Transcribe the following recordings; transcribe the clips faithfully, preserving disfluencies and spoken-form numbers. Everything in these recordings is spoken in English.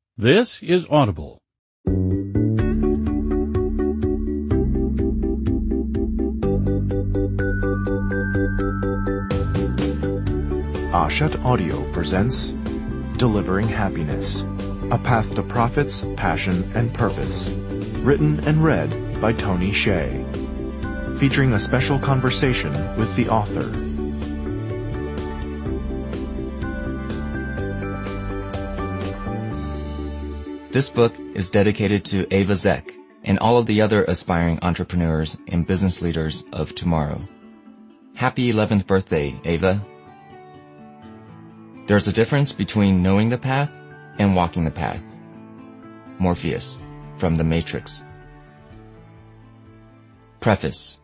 This is Audible. Ashat Audio presents Delivering Happiness, A Path to Profits, Passion, and Purpose, written and read by Tony Hsieh, featuring a special conversation with the author. This book is dedicated to Ava Zeck and all of the other aspiring entrepreneurs and business leaders of tomorrow. Happy eleventh birthday, Ava. There's a difference between knowing the path and walking the path. Morpheus, from The Matrix. Preface.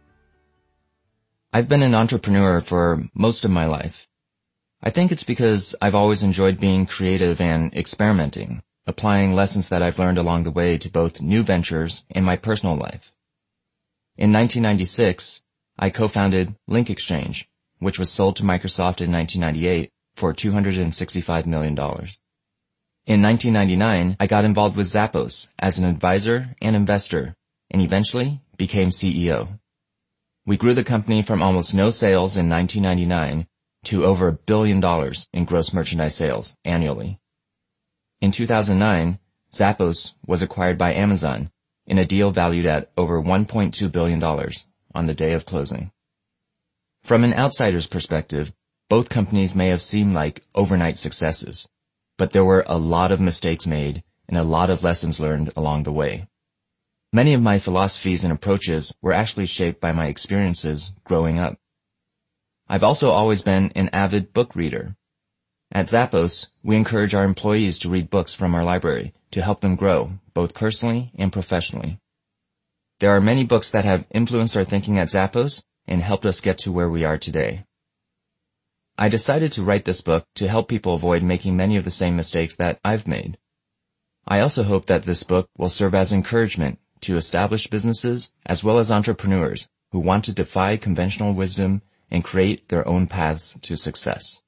I've been an entrepreneur for most of my life. I think it's because I've always enjoyed being creative and experimenting, applying lessons that I've learned along the way to both new ventures and my personal life. In nineteen ninety-six, I co-founded Link Exchange, which was sold to Microsoft in nineteen ninety-eight for two hundred sixty-five million dollars. In nineteen ninety-nine, I got involved with Zappos as an advisor and investor, and eventually became C E O. We grew the company from almost no sales in nineteen ninety-nine to over a billion dollars in gross merchandise sales annually. In two thousand nine, Zappos was acquired by Amazon in a deal valued at over one point two billion dollars on the day of closing. From an outsider's perspective, both companies may have seemed like overnight successes, but there were a lot of mistakes made and a lot of lessons learned along the way. Many of my philosophies and approaches were actually shaped by my experiences growing up. I've also always been an avid book reader. At Zappos, we encourage our employees to read books from our library to help them grow, both personally and professionally. There are many books that have influenced our thinking at Zappos and helped us get to where we are today. I decided to write this book to help people avoid making many of the same mistakes that I've made. I also hope that this book will serve as encouragement to established businesses as well as entrepreneurs who want to defy conventional wisdom and create their own paths to success.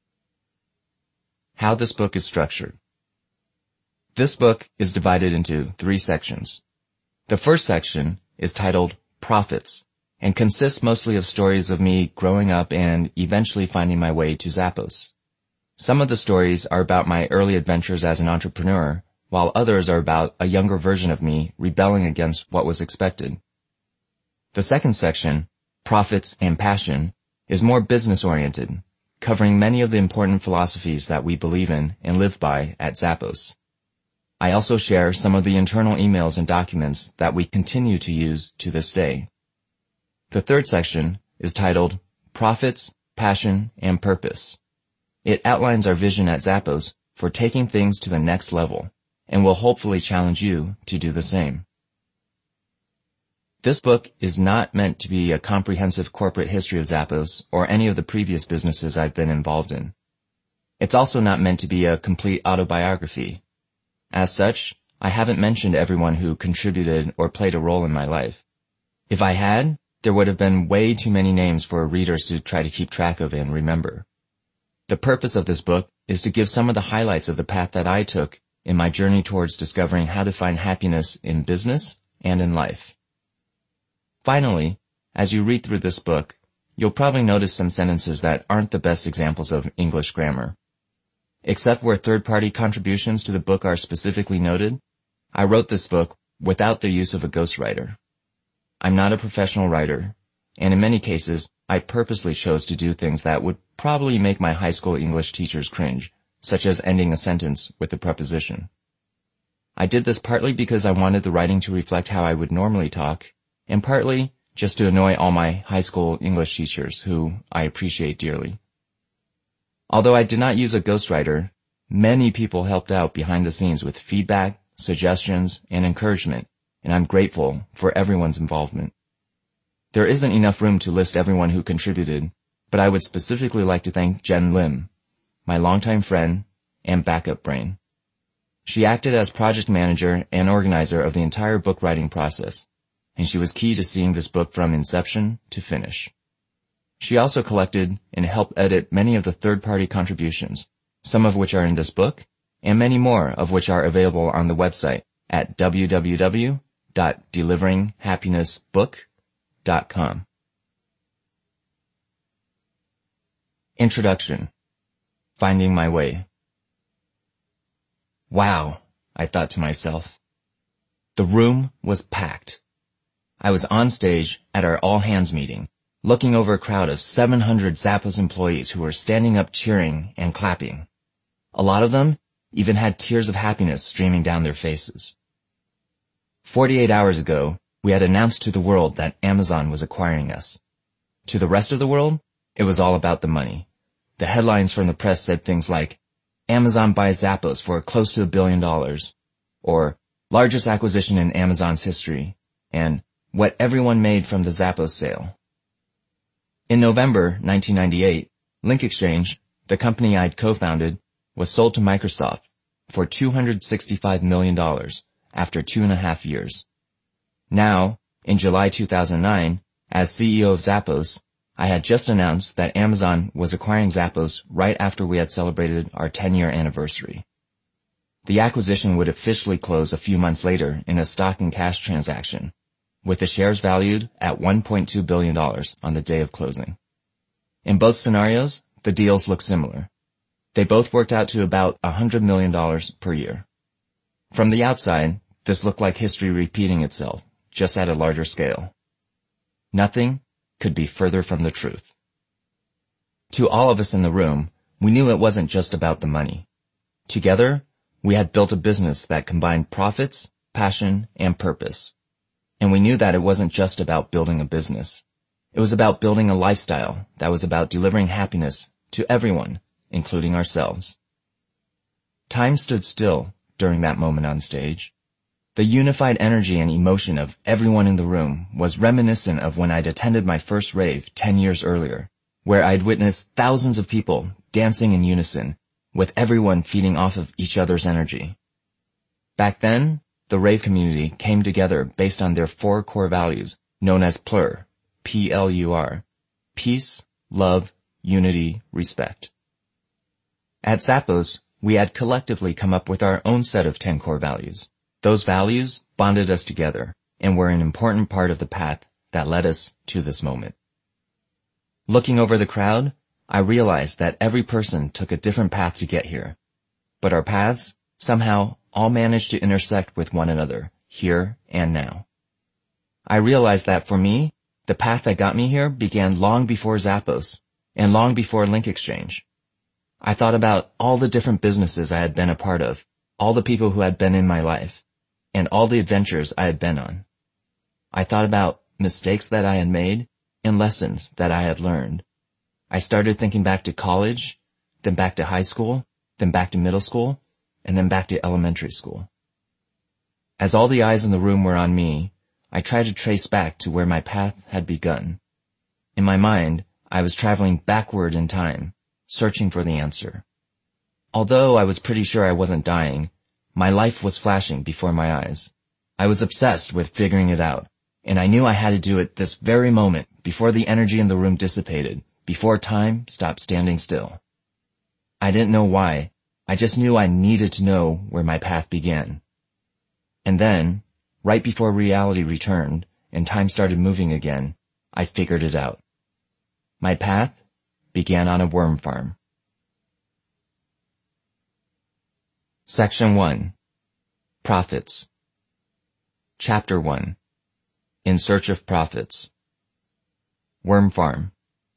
How this book is structured. This book is divided into three sections. The first section is titled Profits and consists mostly of stories of me growing up and eventually finding my way to Zappos. Some of the stories are about my early adventures as an entrepreneur, while others are about a younger version of me rebelling against what was expected. The second section, Profits and Passion, is more business-oriented, covering many of the important philosophies that we believe in and live by at Zappos. I also share some of the internal emails and documents that we continue to use to this day. The third section is titled Profits, Passion, and Purpose. It outlines our vision at Zappos for taking things to the next level and will hopefully challenge you to do the same. This book is not meant to be a comprehensive corporate history of Zappos or any of the previous businesses I've been involved in. It's also not meant to be a complete autobiography. As such, I haven't mentioned everyone who contributed or played a role in my life. If I had, there would have been way too many names for readers to try to keep track of and remember. The purpose of this book is to give some of the highlights of the path that I took in my journey towards discovering how to find happiness in business and in life. Finally, as you read through this book, you'll probably notice some sentences that aren't the best examples of English grammar. Except where third-party contributions to the book are specifically noted, I wrote this book without the use of a ghostwriter. I'm not a professional writer, and in many cases, I purposely chose to do things that would probably make my high school English teachers cringe, such as ending a sentence with a preposition. I did this partly because I wanted the writing to reflect how I would normally talk, and partly just to annoy all my high school English teachers, who I appreciate dearly. Although I did not use a ghostwriter, many people helped out behind the scenes with feedback, suggestions, and encouragement, and I'm grateful for everyone's involvement. There isn't enough room to list everyone who contributed, but I would specifically like to thank Jen Lim, my longtime friend and backup brain. She acted as project manager and organizer of the entire book writing process, and she was key to seeing this book from inception to finish. She also collected and helped edit many of the third-party contributions, some of which are in this book, and many more of which are available on the website at w w w dot delivering happiness book dot com. Introduction. Finding my way. Wow, I thought to myself. The room was packed. I was on stage at our all-hands meeting, looking over a crowd of seven hundred Zappos employees who were standing up cheering and clapping. A lot of them even had tears of happiness streaming down their faces. Forty-eight hours ago, we had announced to the world that Amazon was acquiring us. To the rest of the world, it was all about the money. The headlines from the press said things like, Amazon buys Zappos for close to a billion dollars, or largest acquisition in Amazon's history, and what everyone made from the Zappos sale. In November nineteen ninety-eight, Link Exchange, the company I'd co-founded, was sold to Microsoft for two hundred sixty-five million dollars after two and a half years. Now, in July two thousand nine, as C E O of Zappos, I had just announced that Amazon was acquiring Zappos right after we had celebrated our ten-year anniversary. The acquisition would officially close a few months later in a stock and cash transaction, with the shares valued at one point two billion dollars on the day of closing. In both scenarios, the deals look similar. They both worked out to about one hundred million dollars per year. From the outside, this looked like history repeating itself, just at a larger scale. Nothing could be further from the truth. To all of us in the room, we knew it wasn't just about the money. Together, we had built a business that combined profits, passion, and purpose. And we knew that it wasn't just about building a business. It was about building a lifestyle that was about delivering happiness to everyone, including ourselves. Time stood still during that moment on stage. The unified energy and emotion of everyone in the room was reminiscent of when I'd attended my first rave ten years earlier, where I'd witnessed thousands of people dancing in unison, with everyone feeding off of each other's energy. Back then, the rave community came together based on their four core values known as P L U R, P L U R, peace, love, unity, respect. At Zappos, we had collectively come up with our own set of ten core values. Those values bonded us together and were an important part of the path that led us to this moment. Looking over the crowd, I realized that every person took a different path to get here, but our paths somehow all managed to intersect with one another, here and now. I realized that for me, the path that got me here began long before Zappos and long before Link Exchange. I thought about all the different businesses I had been a part of, all the people who had been in my life, and all the adventures I had been on. I thought about mistakes that I had made and lessons that I had learned. I started thinking back to college, then back to high school, then back to middle school, and then back to elementary school. As all the eyes in the room were on me, I tried to trace back to where my path had begun. In my mind, I was traveling backward in time, searching for the answer. Although I was pretty sure I wasn't dying, my life was flashing before my eyes. I was obsessed with figuring it out, and I knew I had to do it this very moment before the energy in the room dissipated, before time stopped standing still. I didn't know why, I just knew I needed to know where my path began. And then, right before reality returned and time started moving again, I figured it out. My path began on a worm farm. Section one. Profits. Chapter one. In Search of Profits. Worm Farm.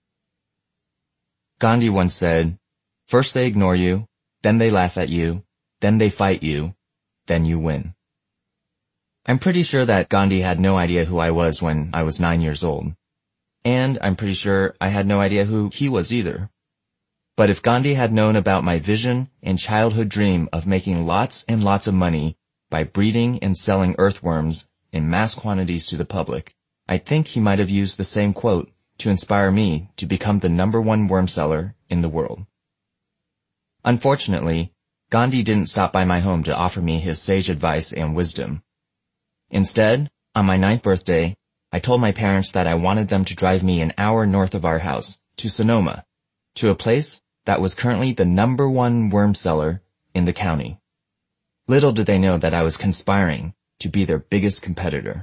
Gandhi once said, "First they ignore you, then they laugh at you, then they fight you, then you win." I'm pretty sure that Gandhi had no idea who I was when I was nine years old. And I'm pretty sure I had no idea who he was either. But if Gandhi had known about my vision and childhood dream of making lots and lots of money by breeding and selling earthworms in mass quantities to the public, I think he might have used the same quote to inspire me to become the number one worm seller in the world. Unfortunately, Gandhi didn't stop by my home to offer me his sage advice and wisdom. Instead, on my ninth birthday, I told my parents that I wanted them to drive me an hour north of our house, to Sonoma, to a place that was currently the number one worm seller in the county. Little did they know that I was conspiring to be their biggest competitor.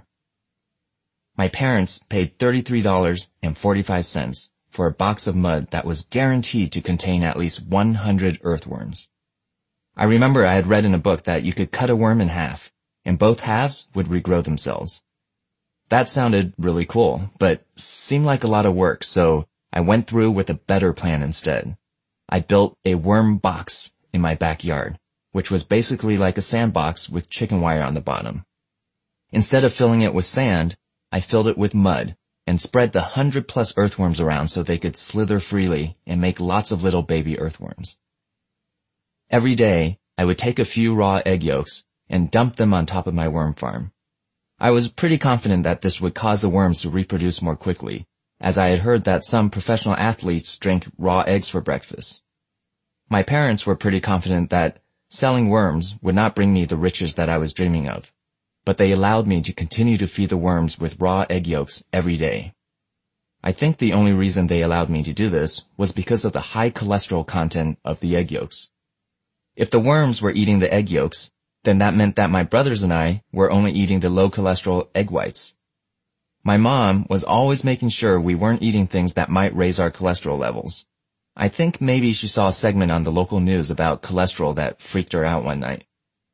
My parents paid thirty-three dollars and forty-five cents for a box of mud that was guaranteed to contain at least one hundred earthworms. I remember I had read in a book that you could cut a worm in half, and both halves would regrow themselves. That sounded really cool, but seemed like a lot of work, so I went through with a better plan instead. I built a worm box in my backyard, which was basically like a sandbox with chicken wire on the bottom. Instead of filling it with sand, I filled it with mud and spread the hundred plus earthworms around so they could slither freely and make lots of little baby earthworms. Every day, I would take a few raw egg yolks and dump them on top of my worm farm. I was pretty confident that this would cause the worms to reproduce more quickly, as I had heard that some professional athletes drink raw eggs for breakfast. My parents were pretty confident that selling worms would not bring me the riches that I was dreaming of, but they allowed me to continue to feed the worms with raw egg yolks every day. I think the only reason they allowed me to do this was because of the high cholesterol content of the egg yolks. If the worms were eating the egg yolks, then that meant that my brothers and I were only eating the low cholesterol egg whites. My mom was always making sure we weren't eating things that might raise our cholesterol levels. I think maybe she saw a segment on the local news about cholesterol that freaked her out one night.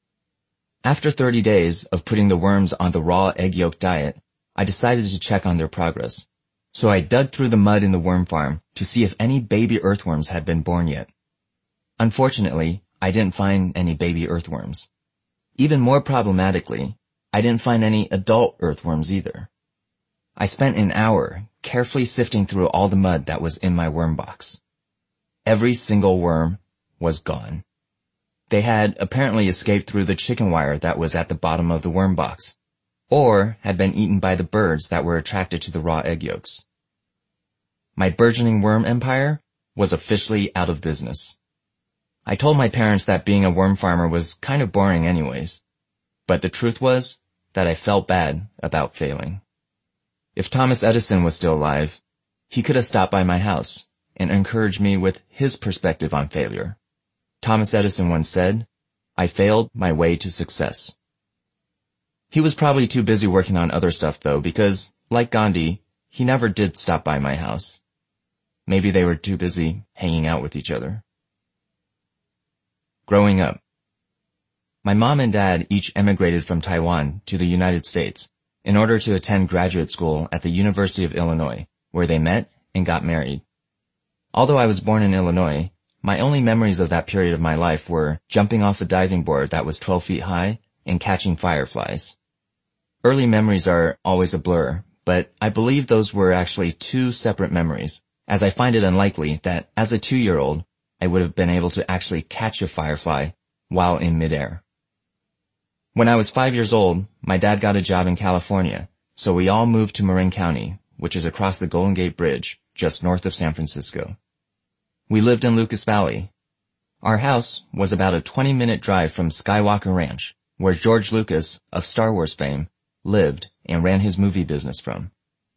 After thirty days of putting the worms on the raw egg yolk diet, I decided to check on their progress. So I dug through the mud in the worm farm to see if any baby earthworms had been born yet. Unfortunately, I didn't find any baby earthworms. Even more problematically, I didn't find any adult earthworms either. I spent an hour carefully sifting through all the mud that was in my worm box. Every single worm was gone. They had apparently escaped through the chicken wire that was at the bottom of the worm box, or had been eaten by the birds that were attracted to the raw egg yolks. My burgeoning worm empire was officially out of business. I told my parents that being a worm farmer was kind of boring anyways, but the truth was that I felt bad about failing. If Thomas Edison was still alive, he could have stopped by my house and encouraged me with his perspective on failure. Thomas Edison once said, "I failed my way to success." He was probably too busy working on other stuff though, because, like Gandhi, he never did stop by my house. Maybe they were too busy hanging out with each other. Growing up. My mom and dad each emigrated from Taiwan to the United States in order to attend graduate school at the University of Illinois, where they met and got married. Although I was born in Illinois, my only memories of that period of my life were jumping off a diving board that was twelve feet high and catching fireflies. Early memories are always a blur, but I believe those were actually two separate memories, as I find it unlikely that as a two-year-old, I would have been able to actually catch a firefly while in midair. When I was five years old, my dad got a job in California, so we all moved to Marin County, which is across the Golden Gate Bridge, just north of San Francisco. We lived in Lucas Valley. Our house was about a twenty-minute drive from Skywalker Ranch, where George Lucas, of Star Wars fame, lived and ran his movie business from.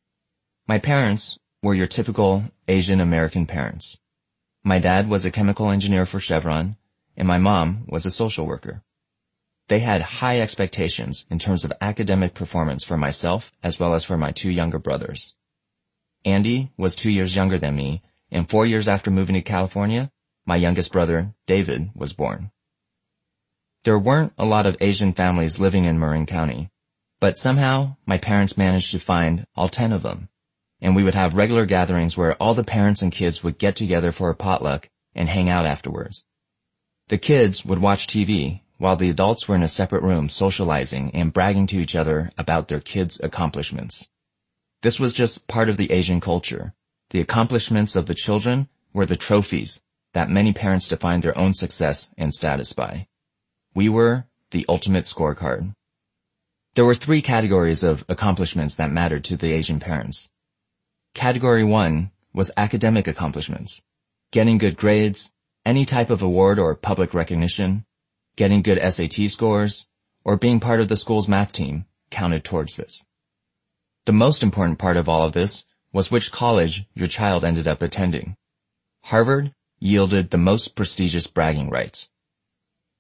My parents were your typical Asian American parents. My dad was a chemical engineer for Chevron, and my mom was a social worker. They had high expectations in terms of academic performance for myself as well as for my two younger brothers. Andy was two years younger than me, and four years after moving to California, my youngest brother, David, was born. There weren't a lot of Asian families living in Marin County, but somehow my parents managed to find all ten of them. And we would have regular gatherings where all the parents and kids would get together for a potluck and hang out afterwards. The kids would watch T V while the adults were in a separate room socializing and bragging to each other about their kids' accomplishments. This was just part of the Asian culture. The accomplishments of the children were the trophies that many parents defined their own success and status by. We were the ultimate scorecard. There were three categories of accomplishments that mattered to the Asian parents. Category one was academic accomplishments, getting good grades, any type of award or public recognition, getting good S A T scores, or being part of the school's math team counted towards this. The most important part of all of this was which college your child ended up attending. Harvard yielded the most prestigious bragging rights.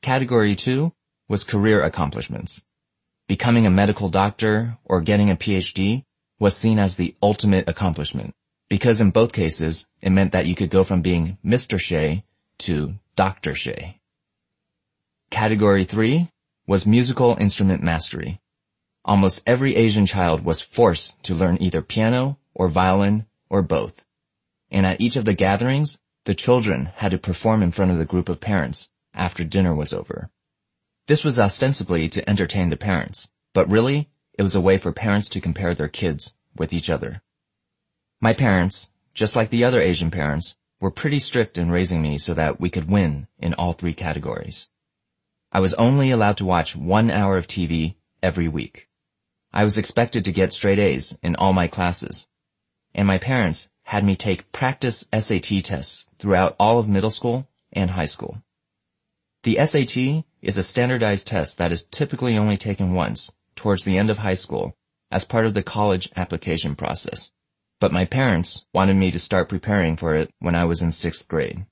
Category two was career accomplishments. Becoming a medical doctor or getting a P H D was seen as the ultimate accomplishment, because in both cases, it meant that you could go from being Mister Shea to Doctor Shea. Category three was musical instrument mastery. Almost every Asian child was forced to learn either piano or violin or both. And at each of the gatherings, the children had to perform in front of the group of parents after dinner was over. This was ostensibly to entertain the parents, but really, it was a way for parents to compare their kids with each other. My parents, just like the other Asian parents, were pretty strict in raising me so that we could win in all three categories. I was only allowed to watch one hour of T V every week. I was expected to get straight A's in all my classes, and my parents had me take practice S A T tests throughout all of middle school and high school. The S A T is a standardized test that is typically only taken once, towards the end of high school, as part of the college application process. But my parents wanted me to start preparing for it when I was in sixth grade.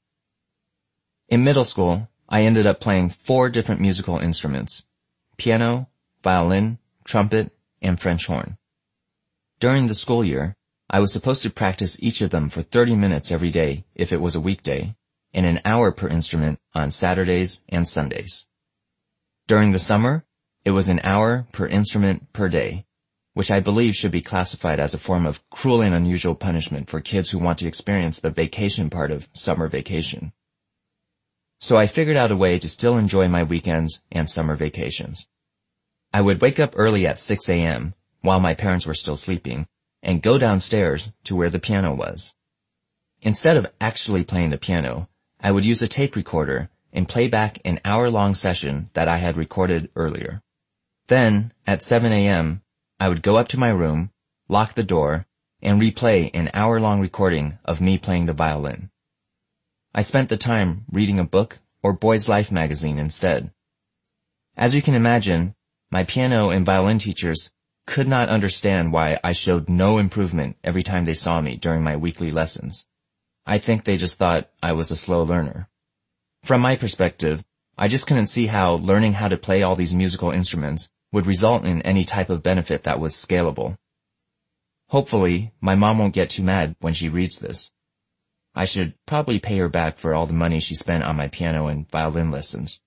In middle school, I ended up playing four different musical instruments: piano, violin, trumpet, and French horn. During the school year, I was supposed to practice each of them for thirty minutes every day if it was a weekday, and an hour per instrument on Saturdays and Sundays. During the summer, it was an hour per instrument per day, which I believe should be classified as a form of cruel and unusual punishment for kids who want to experience the vacation part of summer vacation. So I figured out a way to still enjoy my weekends and summer vacations. I would wake up early at six a.m. while my parents were still sleeping and go downstairs to where the piano was. Instead of actually playing the piano, I would use a tape recorder and play back an hour-long session that I had recorded earlier. Then, at seven a.m., I would go up to my room, lock the door, and replay an hour-long recording of me playing the violin. I spent the time reading a book or Boy's Life magazine instead. As you can imagine, my piano and violin teachers could not understand why I showed no improvement every time they saw me during my weekly lessons. I think they just thought I was a slow learner. From my perspective, I just couldn't see how learning how to play all these musical instruments would result in any type of benefit that was scalable. Hopefully, my mom won't get too mad when she reads this. I should probably pay her back for all the money she spent on my piano and violin lessons.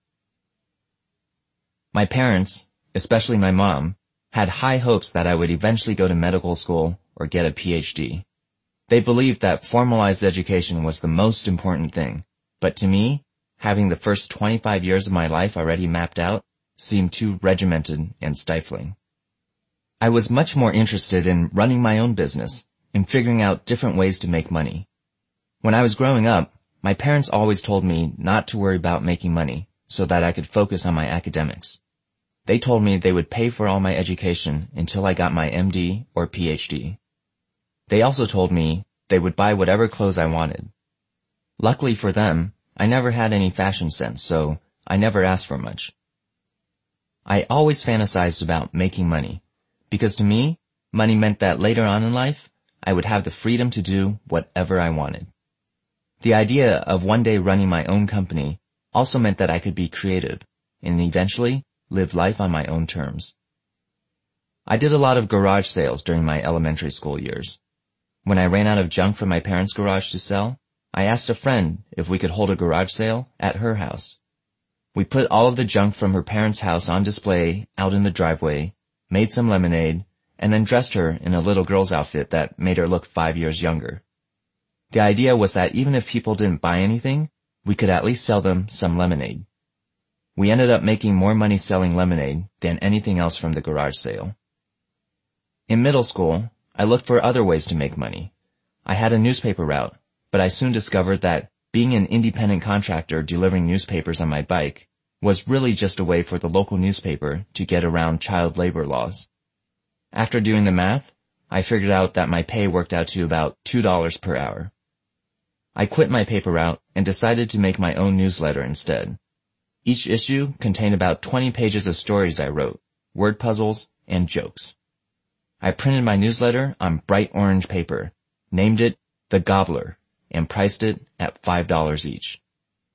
My parents, especially my mom, had high hopes that I would eventually go to medical school or get a P H D. They believed that formalized education was the most important thing, but to me, having the first twenty-five years of my life already mapped out seemed too regimented and stifling. I was much more interested in running my own business and figuring out different ways to make money. When I was growing up, my parents always told me not to worry about making money so that I could focus on my academics. They told me they would pay for all my education until I got my M D or P H D. They also told me they would buy whatever clothes I wanted. Luckily for them, I never had any fashion sense, so I never asked for much. I always fantasized about making money, because to me, money meant that later on in life, I would have the freedom to do whatever I wanted. The idea of one day running my own company also meant that I could be creative and eventually live life on my own terms. I did a lot of garage sales during my elementary school years. When I ran out of junk from my parents' garage to sell, I asked a friend if we could hold a garage sale at her house. We put all of the junk from her parents' house on display out in the driveway, made some lemonade, and then dressed her in a little girl's outfit that made her look five years younger. The idea was that even if people didn't buy anything, we could at least sell them some lemonade. We ended up making more money selling lemonade than anything else from the garage sale. In middle school, I looked for other ways to make money. I had a newspaper route, but I soon discovered that being an independent contractor delivering newspapers on my bike was really just a way for the local newspaper to get around child labor laws. After doing the math, I figured out that my pay worked out to about two dollars per hour. I quit my paper route and decided to make my own newsletter instead. Each issue contained about twenty pages of stories I wrote, word puzzles, and jokes. I printed my newsletter on bright orange paper, named it The Gobbler, and priced it at five dollars each.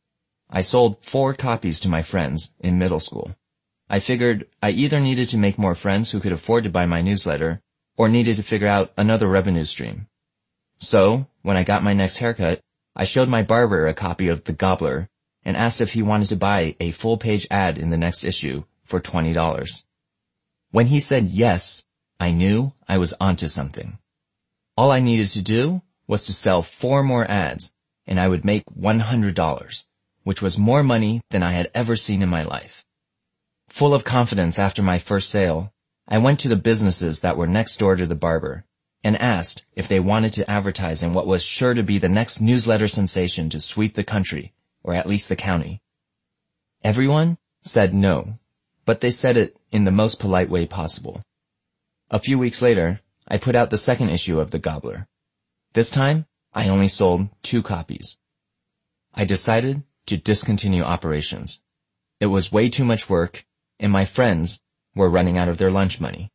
I sold four copies to my friends in middle school. I figured I either needed to make more friends who could afford to buy my newsletter or needed to figure out another revenue stream. So, when I got my next haircut, I showed my barber a copy of The Gobbler and asked if he wanted to buy a full-page ad in the next issue for twenty dollars. When he said yes, I knew I was onto something. All I needed to do was to sell four more ads, and I would make one hundred dollars, which was more money than I had ever seen in my life. Full of confidence after my first sale, I went to the businesses that were next door to the barber and asked if they wanted to advertise in what was sure to be the next newsletter sensation to sweep the country, or at least the county. Everyone said no, but they said it in the most polite way possible. A few weeks later, I put out the second issue of The Gobbler. This time, I only sold two copies. I decided to discontinue operations. It was way too much work, and my friends were running out of their lunch money.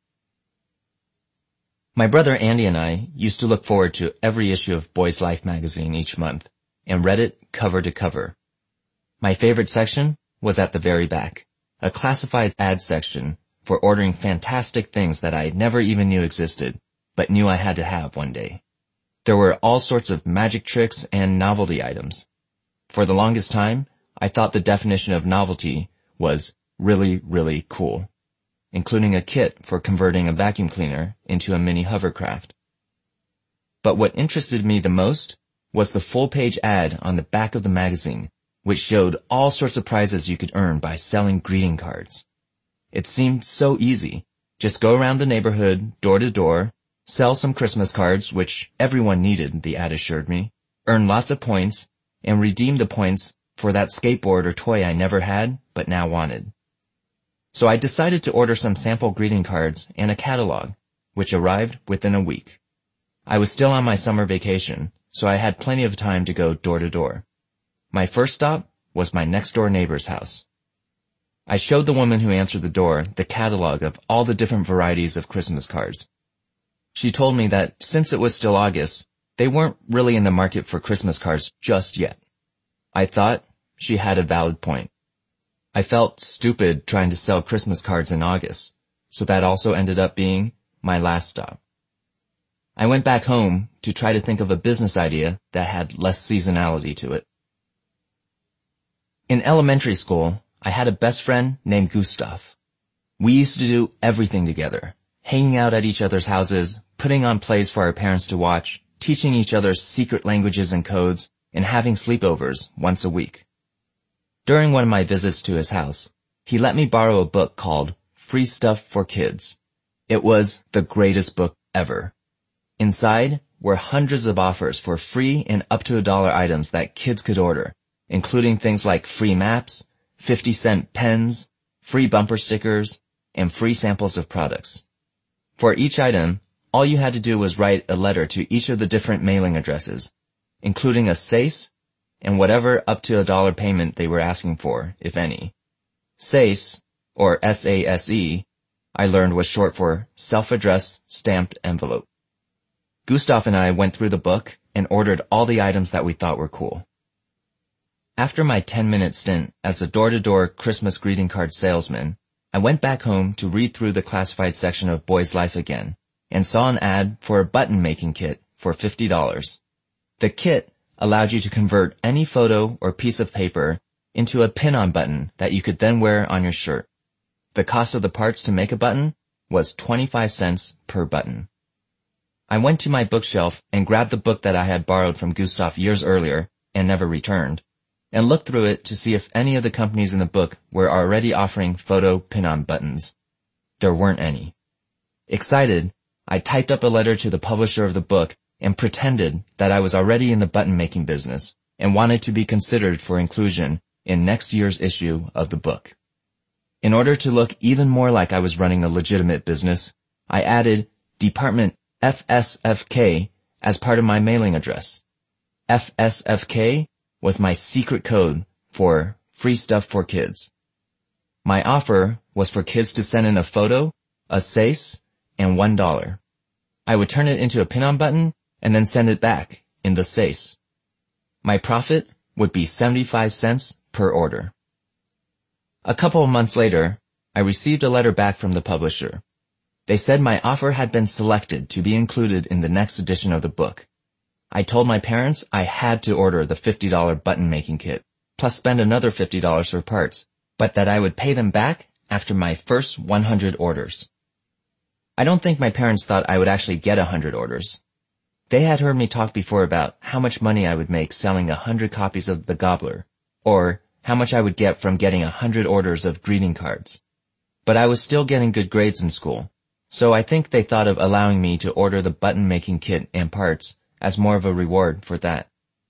My brother Andy and I used to look forward to every issue of Boys Life magazine each month and read it cover to cover. My favorite section was at the very back, a classified ad section for ordering fantastic things that I never even knew existed, but knew I had to have one day. There were all sorts of magic tricks and novelty items. For the longest time, I thought the definition of novelty was really, really cool, including a kit for converting a vacuum cleaner into a mini hovercraft. But what interested me the most was the full-page ad on the back of the magazine, which showed all sorts of prizes you could earn by selling greeting cards. It seemed so easy. Just go around the neighborhood, door to door, sell some Christmas cards, which everyone needed, the ad assured me, earn lots of points, and redeem the points for that skateboard or toy I never had, but now wanted. So I decided to order some sample greeting cards and a catalog, which arrived within a week. I was still on my summer vacation, so I had plenty of time to go door to door. My first stop was my next door neighbor's house. I showed the woman who answered the door the catalog of all the different varieties of Christmas cards. She told me that since it was still August, they weren't really in the market for Christmas cards just yet. I thought she had a valid point. I felt stupid trying to sell Christmas cards in August, so that also ended up being my last stop. I went back home to try to think of a business idea that had less seasonality to it. In elementary school, I had a best friend named Gustav. We used to do everything together, hanging out at each other's houses, putting on plays for our parents to watch, teaching each other secret languages and codes, and having sleepovers once a week. During one of my visits to his house, he let me borrow a book called Free Stuff for Kids. It was the greatest book ever. Inside were hundreds of offers for free and up to a dollar items that kids could order, including things like free maps, fifty cent pens, free bumper stickers, and free samples of products. For each item, all you had to do was write a letter to each of the different mailing addresses, including a S A C E and whatever up to a dollar payment they were asking for, if any. S A C E, or S A S E, I learned was short for Self-Addressed Stamped Envelope. Gustav and I went through the book and ordered all the items that we thought were cool. After my ten-minute stint as a door-to-door Christmas greeting card salesman, I went back home to read through the classified section of Boys Life again and saw an ad for a button-making kit for fifty dollars. The kit allowed you to convert any photo or piece of paper into a pin-on button that you could then wear on your shirt. The cost of the parts to make a button was twenty-five cents per button. I went to my bookshelf and grabbed the book that I had borrowed from Gustav years earlier and never returned, and looked through it to see if any of the companies in the book were already offering photo pin-on buttons. There weren't any. Excited, I typed up a letter to the publisher of the book and pretended that I was already in the button-making business and wanted to be considered for inclusion in next year's issue of the book. In order to look even more like I was running a legitimate business, I added Department F S F K as part of my mailing address. F S F K was my secret code for Free Stuff for Kids. My offer was for kids to send in a photo, a S A C E, and one dollar. I would turn it into a pin-on button and then send it back in the S A C E. My profit would be seventy-five cents per order. A couple of months later, I received a letter back from the publisher. They said my offer had been selected to be included in the next edition of the book. I told my parents I had to order the fifty dollars button-making kit, plus spend another fifty dollars for parts, but that I would pay them back after my first one hundred orders. I don't think my parents thought I would actually get one hundred orders. They had heard me talk before about how much money I would make selling one hundred copies of The Gobbler, or how much I would get from getting one hundred orders of greeting cards. But I was still getting good grades in school, so I think they thought of allowing me to order the button-making kit and parts as more of a reward for that.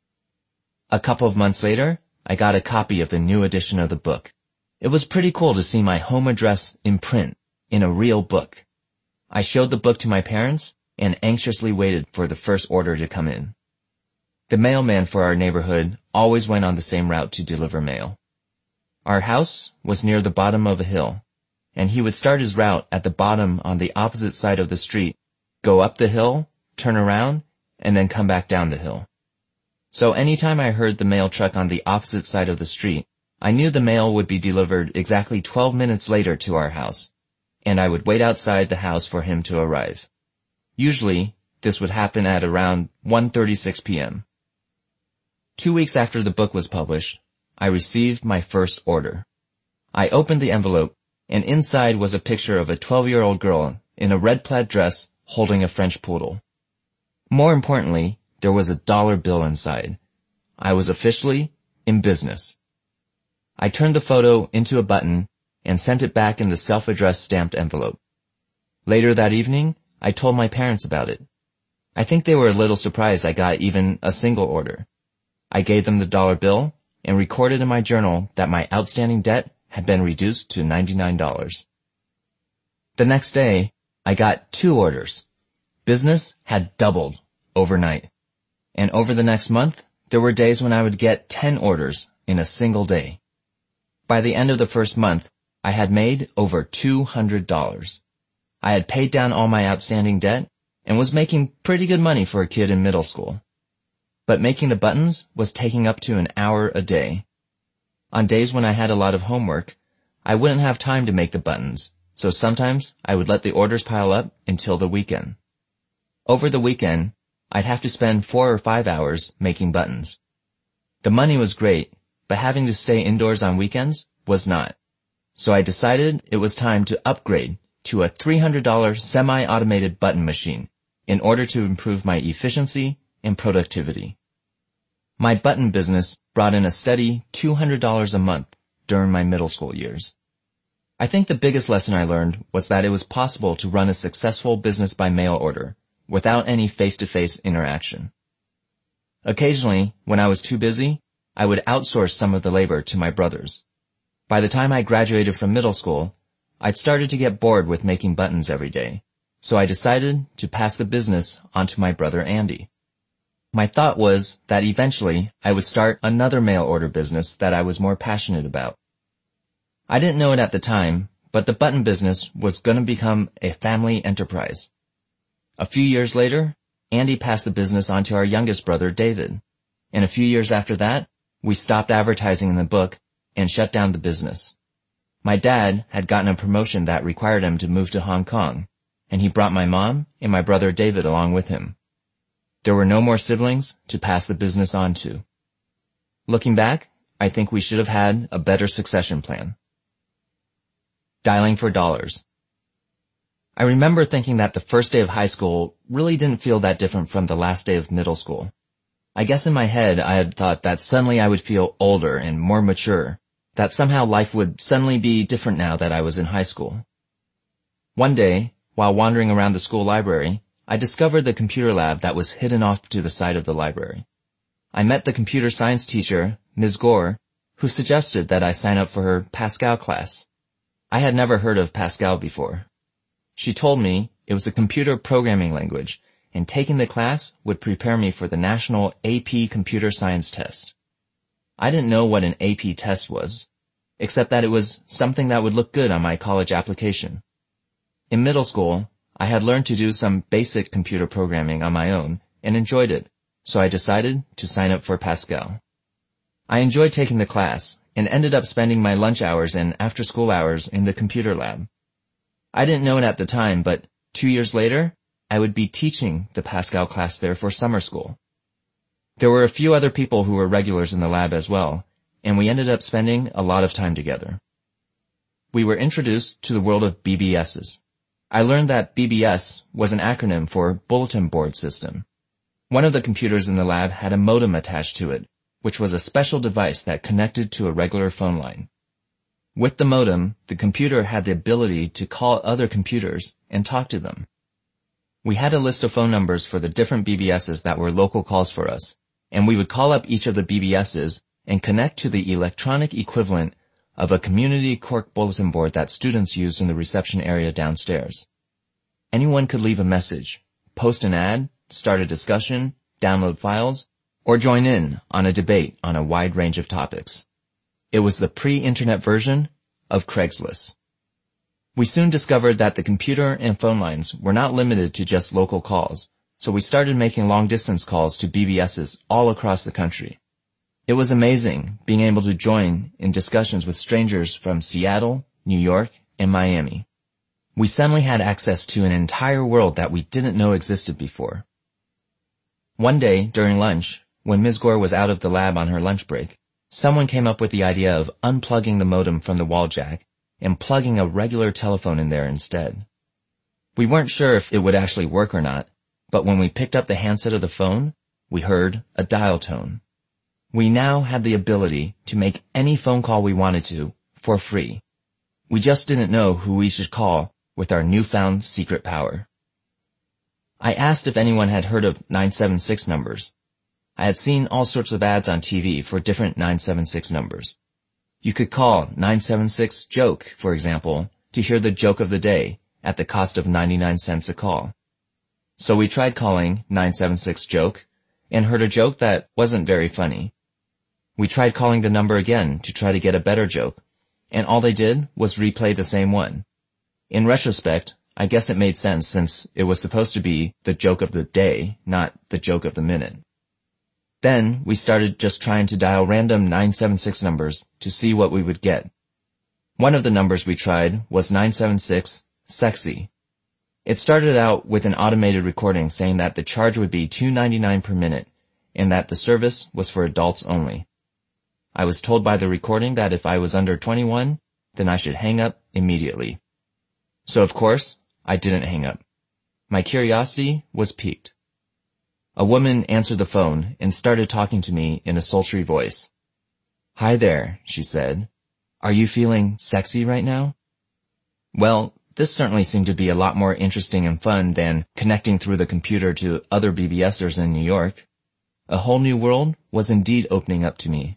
A couple of months later, I got a copy of the new edition of the book. It was pretty cool to see my home address in print, in a real book. I showed the book to my parents and anxiously waited for the first order to come in. The mailman for our neighborhood always went on the same route to deliver mail. Our house was near the bottom of a hill, and he would start his route at the bottom on the opposite side of the street, go up the hill, turn around, and then come back down the hill. So anytime I heard the mail truck on the opposite side of the street, I knew the mail would be delivered exactly twelve minutes later to our house, and I would wait outside the house for him to arrive. Usually, this would happen at around one thirty-six p.m. Two weeks after the book was published, I received my first order. I opened the envelope, and inside was a picture of a twelve-year-old girl in a red plaid dress holding a French poodle. More importantly, there was a dollar bill inside. I was officially in business. I turned the photo into a button and sent it back in the self-addressed stamped envelope. Later that evening, I told my parents about it. I think they were a little surprised I got even a single order. I gave them the dollar bill and recorded in my journal that my outstanding debt had been reduced to ninety-nine dollars. The next day, I got two orders. Business had doubled overnight. And over the next month, there were days when I would get ten orders in a single day. By the end of the first month, I had made over two hundred dollars. I had paid down all my outstanding debt and was making pretty good money for a kid in middle school. But making the buttons was taking up to an hour a day. On days when I had a lot of homework, I wouldn't have time to make the buttons, so sometimes I would let the orders pile up until the weekend. Over the weekend, I'd have to spend four or five hours making buttons. The money was great, but having to stay indoors on weekends was not. So I decided it was time to upgrade to a three hundred dollars semi-automated button machine in order to improve my efficiency and productivity. My button business brought in a steady two hundred dollars a month during my middle school years. I think the biggest lesson I learned was that it was possible to run a successful business by mail order without any face-to-face interaction. Occasionally, when I was too busy, I would outsource some of the labor to my brothers. By the time I graduated from middle school, I'd started to get bored with making buttons every day, so I decided to pass the business on to my brother Andy. My thought was that eventually I would start another mail order business that I was more passionate about. I didn't know it at the time, but the button business was going to become a family enterprise. A few years later, Andy passed the business on to our youngest brother, David. And a few years after that, we stopped advertising in the book and shut down the business. My dad had gotten a promotion that required him to move to Hong Kong, and he brought my mom and my brother David along with him. There were no more siblings to pass the business on to. Looking back, I think we should have had a better succession plan. Dialing for dollars. I remember thinking that the first day of high school really didn't feel that different from the last day of middle school. I guess in my head I had thought that suddenly I would feel older and more mature, that somehow life would suddenly be different now that I was in high school. One day, while wandering around the school library, I discovered the computer lab that was hidden off to the side of the library. I met the computer science teacher, Miz Gore, who suggested that I sign up for her Pascal class. I had never heard of Pascal before. She told me it was a computer programming language, and taking the class would prepare me for the national A P computer science test. I didn't know what an A P test was, except that it was something that would look good on my college application. In middle school, I had learned to do some basic computer programming on my own and enjoyed it, so I decided to sign up for Pascal. I enjoyed taking the class, and ended up spending my lunch hours and after-school hours in the computer lab. I didn't know it at the time, but two years later, I would be teaching the Pascal class there for summer school. There were a few other people who were regulars in the lab as well, and we ended up spending a lot of time together. We were introduced to the world of B B Ss. I learned that B B S was an acronym for Bulletin Board System. One of the computers in the lab had a modem attached to it, which was a special device that connected to a regular phone line. With the modem, the computer had the ability to call other computers and talk to them. We had a list of phone numbers for the different B B Ss that were local calls for us, and we would call up each of the B B Ss and connect to the electronic equivalent of a community cork bulletin board that students used in the reception area downstairs. Anyone could leave a message, post an ad, start a discussion, download files, or join in on a debate on a wide range of topics. It was the pre-internet version of Craigslist. We soon discovered that the computer and phone lines were not limited to just local calls, so we started making long-distance calls to B B Ss all across the country. It was amazing being able to join in discussions with strangers from Seattle, New York, and Miami. We suddenly had access to an entire world that we didn't know existed before. One day, during lunch, when Miz Gore was out of the lab on her lunch break, someone came up with the idea of unplugging the modem from the wall jack and plugging a regular telephone in there instead. We weren't sure if it would actually work or not, but when we picked up the handset of the phone, we heard a dial tone. We now had the ability to make any phone call we wanted to for free. We just didn't know who we should call with our newfound secret power. I asked if anyone had heard of nine seven six numbers. I had seen all sorts of ads on T V for different nine seven six numbers. You could call nine seven six joke, for example, to hear the joke of the day at the cost of ninety-nine cents a call. So we tried calling nine seven six joke and heard a joke that wasn't very funny. We tried calling the number again to try to get a better joke, and all they did was replay the same one. In retrospect, I guess it made sense since it was supposed to be the joke of the day, not the joke of the minute. Then we started just trying to dial random nine seven six numbers to see what we would get. One of the numbers we tried was nine seven six sexy. It started out with an automated recording saying that the charge would be two dollars and ninety-nine cents per minute and that the service was for adults only. I was told by the recording that if I was under twenty-one, then I should hang up immediately. So of course, I didn't hang up. My curiosity was piqued. A woman answered the phone and started talking to me in a sultry voice. "Hi there," she said. "Are you feeling sexy right now?" Well, this certainly seemed to be a lot more interesting and fun than connecting through the computer to other B B Sers in New York. A whole new world was indeed opening up to me.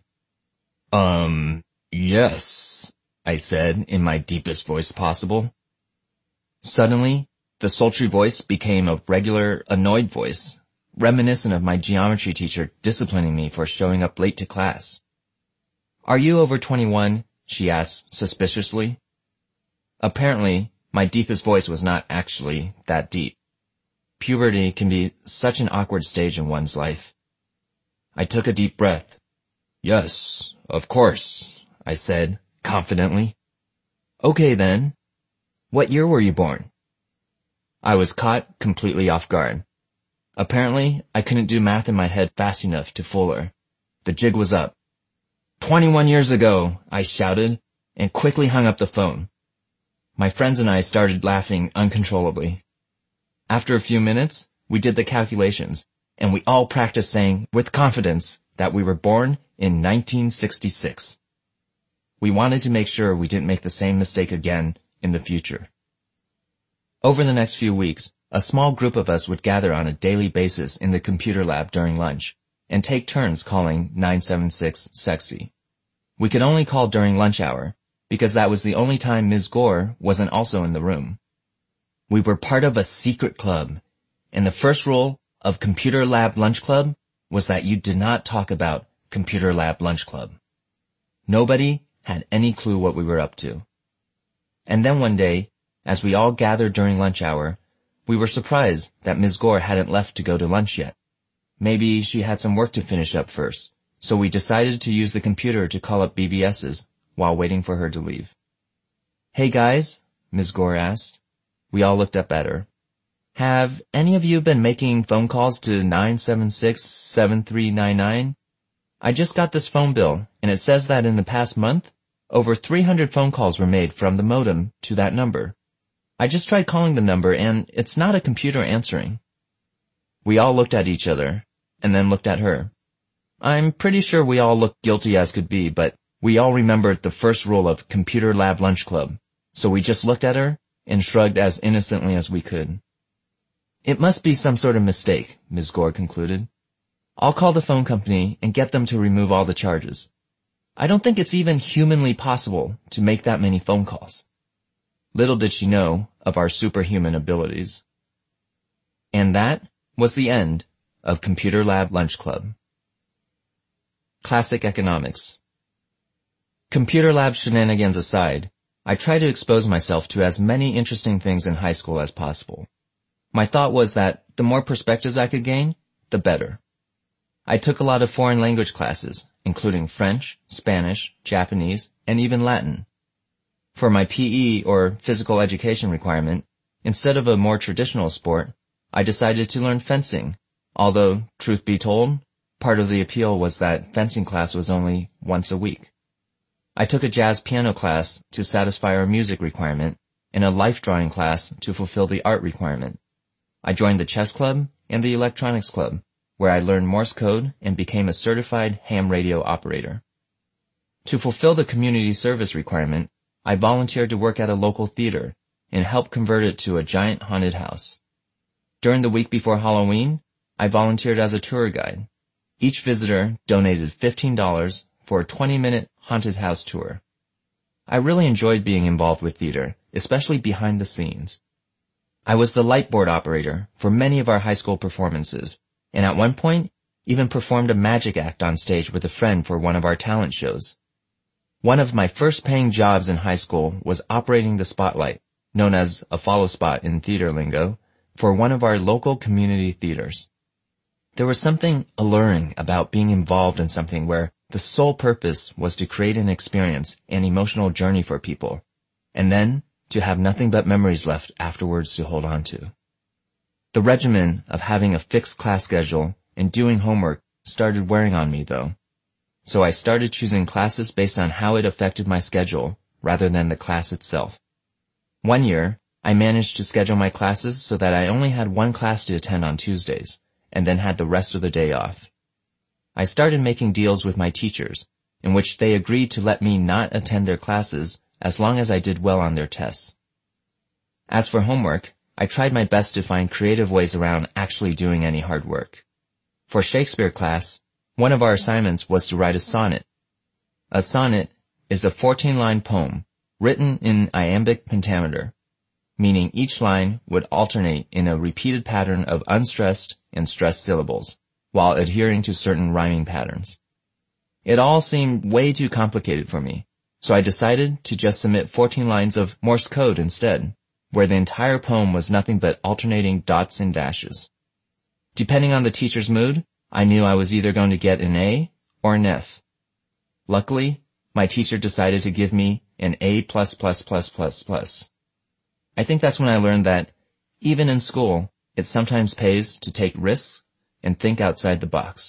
Um, yes, I said in my deepest voice possible. Suddenly, the sultry voice became a regular, annoyed voice, reminiscent of my geometry teacher disciplining me for showing up late to class. "Are you over twenty-one?" she asked suspiciously. Apparently, my deepest voice was not actually that deep. Puberty can be such an awkward stage in one's life. I took a deep breath. "Yes, of course," I said confidently. "Okay then. What year were you born?" I was caught completely off guard. Apparently, I couldn't do math in my head fast enough to fool her. The jig was up. Twenty-one years ago, I shouted, and quickly hung up the phone. My friends and I started laughing uncontrollably. After a few minutes, we did the calculations, and we all practiced saying with confidence that we were born in nineteen sixty-six. We wanted to make sure we didn't make the same mistake again in the future. Over the next few weeks, a small group of us would gather on a daily basis in the computer lab during lunch and take turns calling nine seven six sexy. We could only call during lunch hour because that was the only time Miz Gore wasn't also in the room. We were part of a secret club, and the first rule of Computer Lab Lunch Club was that you did not talk about Computer Lab Lunch Club. Nobody had any clue what we were up to. And then one day, as we all gathered during lunch hour, we were surprised that Miz Gore hadn't left to go to lunch yet. Maybe she had some work to finish up first, so we decided to use the computer to call up B B S's while waiting for her to leave. "Hey guys," Miz Gore asked. We all looked up at her. "Have any of you been making phone calls to nine seven six, seven three nine nine? I just got this phone bill, and it says that in the past month, over three hundred phone calls were made from the modem to that number. I just tried calling the number, and it's not a computer answering." We all looked at each other, and then looked at her. I'm pretty sure we all looked guilty as could be, but we all remembered the first rule of Computer Lab Lunch Club, so we just looked at her and shrugged as innocently as we could. "It must be some sort of mistake," Miz Gore concluded. "I'll call the phone company and get them to remove all the charges. I don't think it's even humanly possible to make that many phone calls." Little did she know of our superhuman abilities. And that was the end of Computer Lab Lunch Club. Classic economics. Computer lab shenanigans aside, I try to expose myself to as many interesting things in high school as possible. My thought was that the more perspectives I could gain, the better. I took a lot of foreign language classes, including French, Spanish, Japanese, and even Latin. For my P E or physical education requirement, instead of a more traditional sport, I decided to learn fencing, although, truth be told, part of the appeal was that fencing class was only once a week. I took a jazz piano class to satisfy our music requirement and a life drawing class to fulfill the art requirement. I joined the chess club and the electronics club, where I learned Morse code and became a certified ham radio operator. To fulfill the community service requirement, I volunteered to work at a local theater and helped convert it to a giant haunted house. During the week before Halloween, I volunteered as a tour guide. Each visitor donated fifteen dollars for a twenty-minute haunted house tour. I really enjoyed being involved with theater, especially behind the scenes. I was the light board operator for many of our high school performances, and at one point, even performed a magic act on stage with a friend for one of our talent shows. One of my first paying jobs in high school was operating the spotlight, known as a follow spot in theater lingo, for one of our local community theaters. There was something alluring about being involved in something where the sole purpose was to create an experience, an emotional journey for people, and then to have nothing but memories left afterwards to hold on to. The regimen of having a fixed class schedule and doing homework started wearing on me, though. So I started choosing classes based on how it affected my schedule rather than the class itself. One year, I managed to schedule my classes so that I only had one class to attend on Tuesdays, and then had the rest of the day off. I started making deals with my teachers, in which they agreed to let me not attend their classes as long as I did well on their tests. As for homework, I tried my best to find creative ways around actually doing any hard work. For Shakespeare class, one of our assignments was to write a sonnet. A sonnet is a fourteen-line poem written in iambic pentameter, meaning each line would alternate in a repeated pattern of unstressed and stressed syllables, while adhering to certain rhyming patterns. It all seemed way too complicated for me, so I decided to just submit fourteen lines of Morse code instead, where the entire poem was nothing but alternating dots and dashes. Depending on the teacher's mood, I knew I was either going to get an A or an F. Luckily, my teacher decided to give me an A plus plus plus plus plus. I think that's when I learned that, even in school, it sometimes pays to take risks and think outside the box.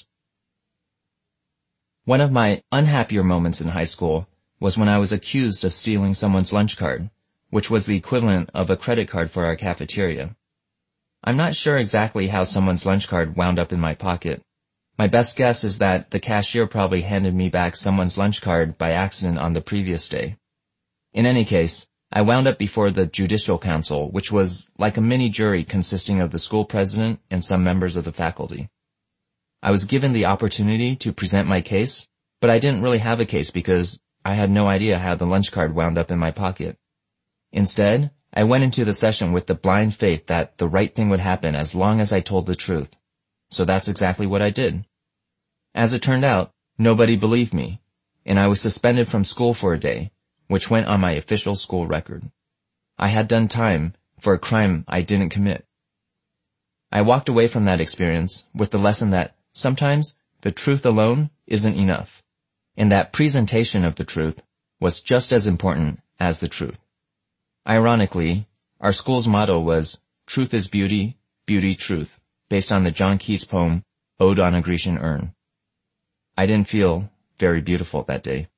One of my unhappier moments in high school was when I was accused of stealing someone's lunch card, which was the equivalent of a credit card for our cafeteria. I'm not sure exactly how someone's lunch card wound up in my pocket. My best guess is that the cashier probably handed me back someone's lunch card by accident on the previous day. In any case, I wound up before the Judicial Council, which was like a mini jury consisting of the school president and some members of the faculty. I was given the opportunity to present my case, but I didn't really have a case because I had no idea how the lunch card wound up in my pocket. Instead, I went into the session with the blind faith that the right thing would happen as long as I told the truth. So that's exactly what I did. As it turned out, nobody believed me, and I was suspended from school for a day, which went on my official school record. I had done time for a crime I didn't commit. I walked away from that experience with the lesson that sometimes the truth alone isn't enough, and that presentation of the truth was just as important as the truth. Ironically, our school's motto was, "Truth is beauty, beauty truth," based on the John Keats poem, Ode on a Grecian Urn. I didn't feel very beautiful that day.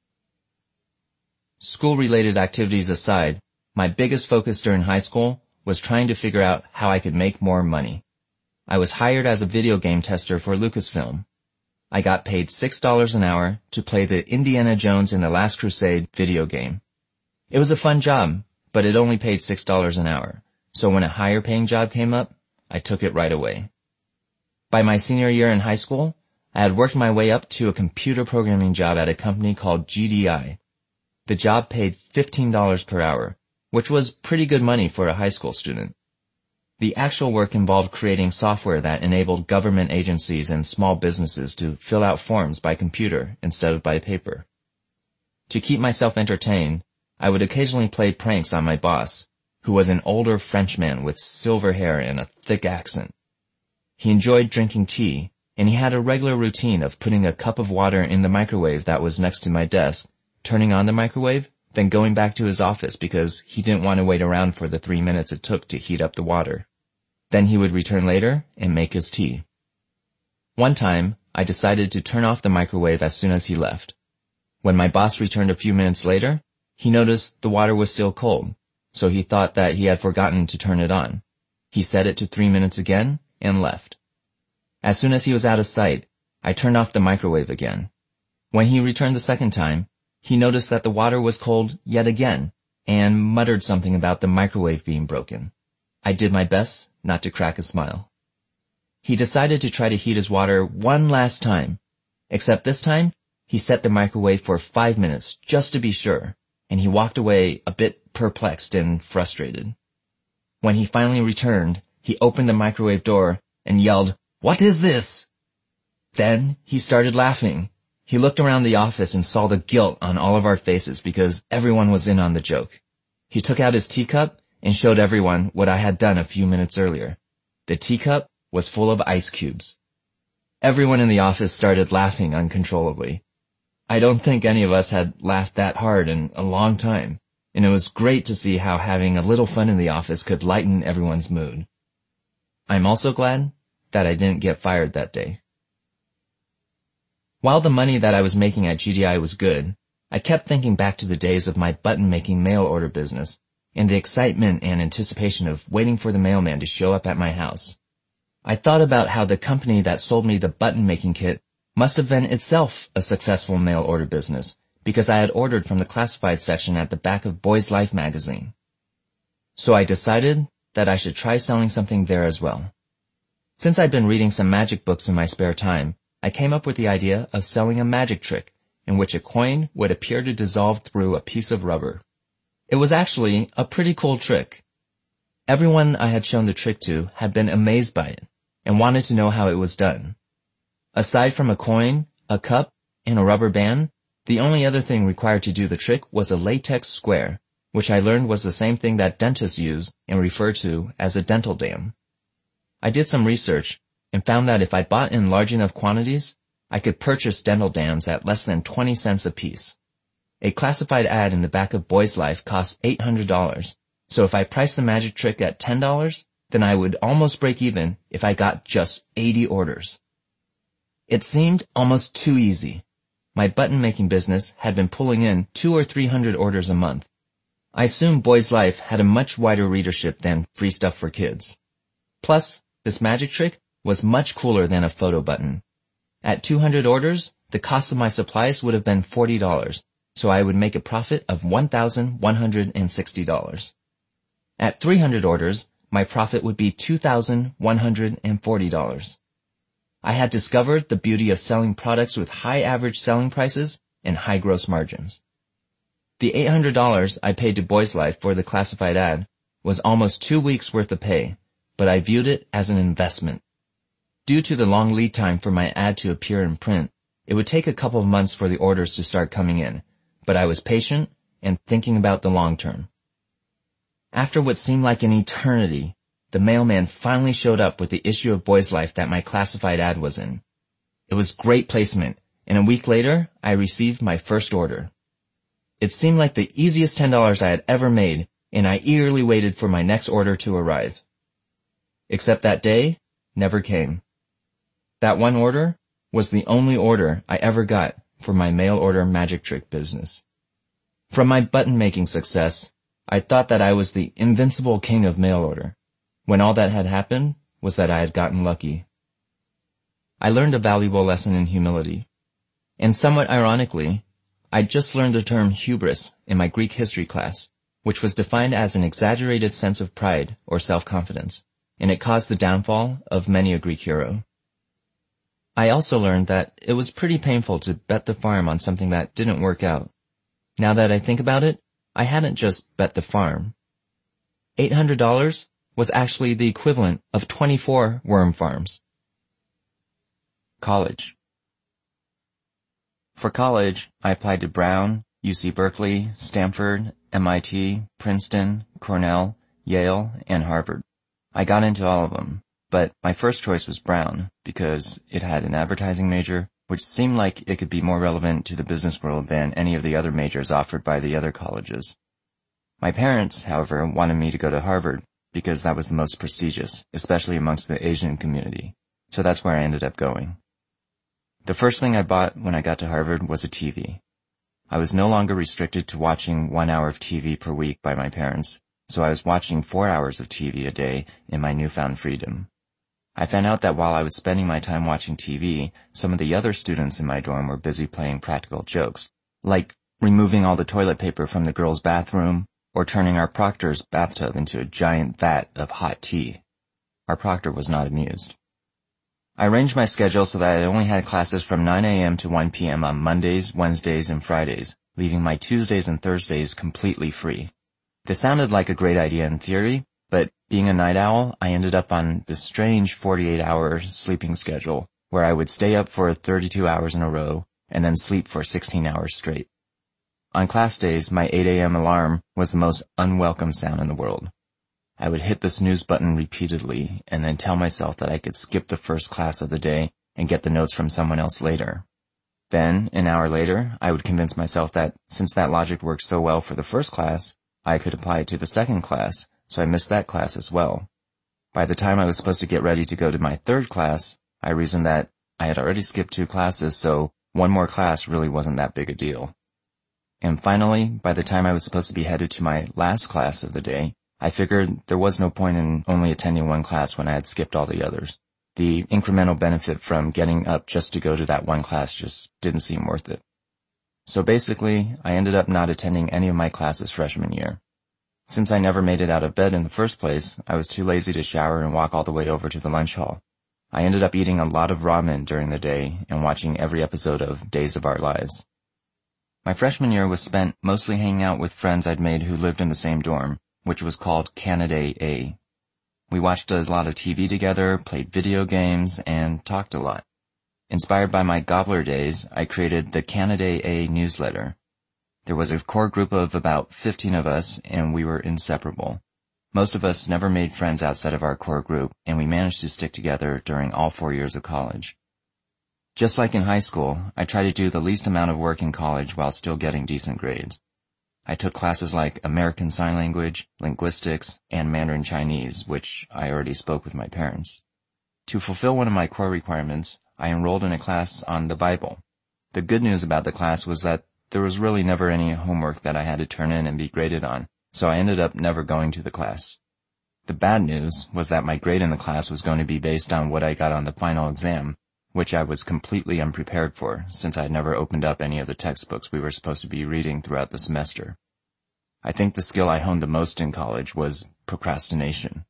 School-related activities aside, my biggest focus during high school was trying to figure out how I could make more money. I was hired as a video game tester for Lucasfilm. I got paid six dollars an hour to play the Indiana Jones and the Last Crusade video game. It was a fun job, but it only paid six dollars an hour, so when a higher paying job came up, I took it right away. By my senior year in high school, I had worked my way up to a computer programming job at a company called G D I. The job paid fifteen dollars per hour, which was pretty good money for a high school student. The actual work involved creating software that enabled government agencies and small businesses to fill out forms by computer instead of by paper. To keep myself entertained, I would occasionally play pranks on my boss, who was an older Frenchman with silver hair and a thick accent. He enjoyed drinking tea, and he had a regular routine of putting a cup of water in the microwave that was next to my desk, turning on the microwave, then going back to his office because he didn't want to wait around for the three minutes it took to heat up the water. Then he would return later and make his tea. One time, I decided to turn off the microwave as soon as he left. When my boss returned a few minutes later, he noticed the water was still cold, so he thought that he had forgotten to turn it on. He set it to three minutes again and left. As soon as he was out of sight, I turned off the microwave again. When he returned the second time, he noticed that the water was cold yet again and muttered something about the microwave being broken. I did my best not to crack a smile. He decided to try to heat his water one last time, except this time he set the microwave for five minutes just to be sure, and he walked away a bit perplexed and frustrated. When he finally returned, he opened the microwave door and yelled, "What is this?" Then he started laughing. He looked around the office and saw the guilt on all of our faces because everyone was in on the joke. He took out his teacup and showed everyone what I had done a few minutes earlier. The teacup was full of ice cubes. Everyone in the office started laughing uncontrollably. I don't think any of us had laughed that hard in a long time, and it was great to see how having a little fun in the office could lighten everyone's mood. I'm also glad that I didn't get fired that day. While the money that I was making at G D I was good, I kept thinking back to the days of my button-making mail order business and the excitement and anticipation of waiting for the mailman to show up at my house. I thought about how the company that sold me the button-making kit must have been itself a successful mail order business because I had ordered from the classified section at the back of Boys Life magazine. So I decided that I should try selling something there as well. Since I'd been reading some magic books in my spare time, I came up with the idea of selling a magic trick in which a coin would appear to dissolve through a piece of rubber. It was actually a pretty cool trick. Everyone I had shown the trick to had been amazed by it and wanted to know how it was done. Aside from a coin, a cup, and a rubber band, the only other thing required to do the trick was a latex square, which I learned was the same thing that dentists use and refer to as a dental dam. I did some research and found that if I bought in large enough quantities, I could purchase dental dams at less than twenty cents a piece. A classified ad in the back of Boys Life cost eight hundred dollars, so if I priced the magic trick at ten dollars, then I would almost break even if I got just eighty orders. It seemed almost too easy. My button-making business had been pulling in two or three hundred orders a month. I assumed Boys Life had a much wider readership than Free Stuff for Kids. Plus, this magic trick was much cooler than a photo button. At two hundred orders, the cost of my supplies would have been forty dollars, so I would make a profit of one thousand one hundred sixty dollars. At three hundred orders, my profit would be two thousand one hundred forty dollars. I had discovered the beauty of selling products with high average selling prices and high gross margins. The eight hundred dollars I paid to Boys Life for the classified ad was almost two weeks' worth of pay, but I viewed it as an investment. Due to the long lead time for my ad to appear in print, it would take a couple of months for the orders to start coming in, but I was patient and thinking about the long term. After what seemed like an eternity, the mailman finally showed up with the issue of Boys Life that my classified ad was in. It was great placement, and a week later, I received my first order. It seemed like the easiest ten dollars I had ever made, and I eagerly waited for my next order to arrive. Except that day never came. That one order was the only order I ever got for my mail-order magic trick business. From my button-making success, I thought that I was the invincible king of mail-order, when all that had happened was that I had gotten lucky. I learned a valuable lesson in humility. And somewhat ironically, I just learned the term hubris in my Greek history class, which was defined as an exaggerated sense of pride or self-confidence, and it caused the downfall of many a Greek hero. I also learned that it was pretty painful to bet the farm on something that didn't work out. Now that I think about it, I hadn't just bet the farm. eight hundred dollars was actually the equivalent of twenty-four worm farms. College. For college, I applied to Brown, U C Berkeley, Stanford, M I T, Princeton, Cornell, Yale, and Harvard. I got into all of them, but my first choice was Brown because it had an advertising major, which seemed like it could be more relevant to the business world than any of the other majors offered by the other colleges. My parents, however, wanted me to go to Harvard because that was the most prestigious, especially amongst the Asian community, so that's where I ended up going. The first thing I bought when I got to Harvard was a T V. I was no longer restricted to watching one hour of T V per week by my parents, so I was watching four hours of T V a day in my newfound freedom. I found out that while I was spending my time watching T V, some of the other students in my dorm were busy playing practical jokes, like removing all the toilet paper from the girls' bathroom or turning our proctor's bathtub into a giant vat of hot tea. Our proctor was not amused. I arranged my schedule so that I only had classes from nine a.m. to one p.m. on Mondays, Wednesdays, and Fridays, leaving my Tuesdays and Thursdays completely free. This sounded like a great idea in theory, but being a night owl, I ended up on this strange forty-eight hour sleeping schedule where I would stay up for thirty-two hours in a row and then sleep for sixteen hours straight. On class days, my eight a.m. alarm was the most unwelcome sound in the world. I would hit the snooze button repeatedly and then tell myself that I could skip the first class of the day and get the notes from someone else later. Then, an hour later, I would convince myself that since that logic worked so well for the first class, I could apply it to the second class, so I missed that class as well. By the time I was supposed to get ready to go to my third class, I reasoned that I had already skipped two classes, so one more class really wasn't that big a deal. And finally, by the time I was supposed to be headed to my last class of the day, I figured there was no point in only attending one class when I had skipped all the others. The incremental benefit from getting up just to go to that one class just didn't seem worth it. So basically, I ended up not attending any of my classes freshman year. Since I never made it out of bed in the first place, I was too lazy to shower and walk all the way over to the lunch hall. I ended up eating a lot of ramen during the day and watching every episode of Days of Our Lives. My freshman year was spent mostly hanging out with friends I'd made who lived in the same dorm, which was called Canada A. We watched a lot of T V together, played video games, and talked a lot. Inspired by my Gobbler days, I created the Canada A newsletter. There was a core group of about fifteen of us, and we were inseparable. Most of us never made friends outside of our core group, and we managed to stick together during all four years of college. Just like in high school, I tried to do the least amount of work in college while still getting decent grades. I took classes like American Sign Language, Linguistics, and Mandarin Chinese, which I already spoke with my parents. To fulfill one of my core requirements, I enrolled in a class on the Bible. The good news about the class was that there was really never any homework that I had to turn in and be graded on, so I ended up never going to the class. The bad news was that my grade in the class was going to be based on what I got on the final exam, which I was completely unprepared for, since I had never opened up any of the textbooks we were supposed to be reading throughout the semester. I think the skill I honed the most in college was procrastination.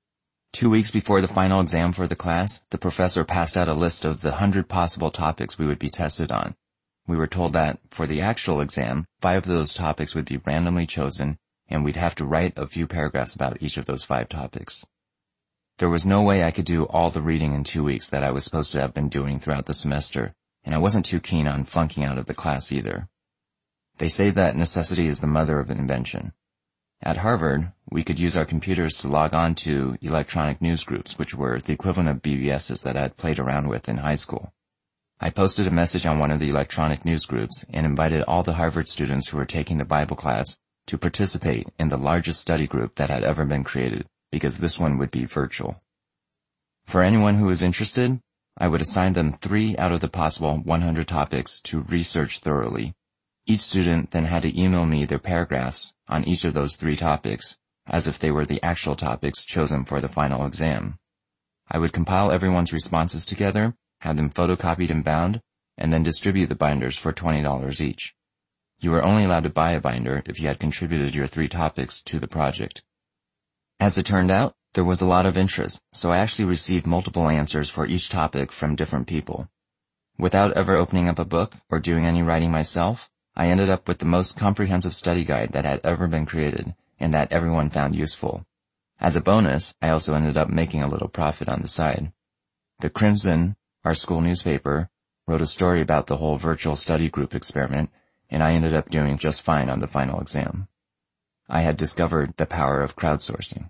Two weeks before the final exam for the class, the professor passed out a list of the hundred possible topics we would be tested on. We were told that, for the actual exam, five of those topics would be randomly chosen, and we'd have to write a few paragraphs about each of those five topics. There was no way I could do all the reading in two weeks that I was supposed to have been doing throughout the semester, and I wasn't too keen on flunking out of the class either. They say that necessity is the mother of invention. At Harvard, we could use our computers to log on to electronic news groups, which were the equivalent of B B S's that I had played around with in high school. I posted a message on one of the electronic news groups and invited all the Harvard students who were taking the Bible class to participate in the largest study group that had ever been created, because this one would be virtual. For anyone who was interested, I would assign them three out of the possible one hundred topics to research thoroughly. Each student then had to email me their paragraphs on each of those three topics, as if they were the actual topics chosen for the final exam. I would compile everyone's responses together, have them photocopied and bound, and then distribute the binders for twenty dollars each. You were only allowed to buy a binder if you had contributed your three topics to the project. As it turned out, there was a lot of interest, so I actually received multiple answers for each topic from different people. Without ever opening up a book or doing any writing myself, I ended up with the most comprehensive study guide that had ever been created and that everyone found useful. As a bonus, I also ended up making a little profit on the side. The Crimson, our school newspaper, wrote a story about the whole virtual study group experiment, and I ended up doing just fine on the final exam. I had discovered the power of crowdsourcing.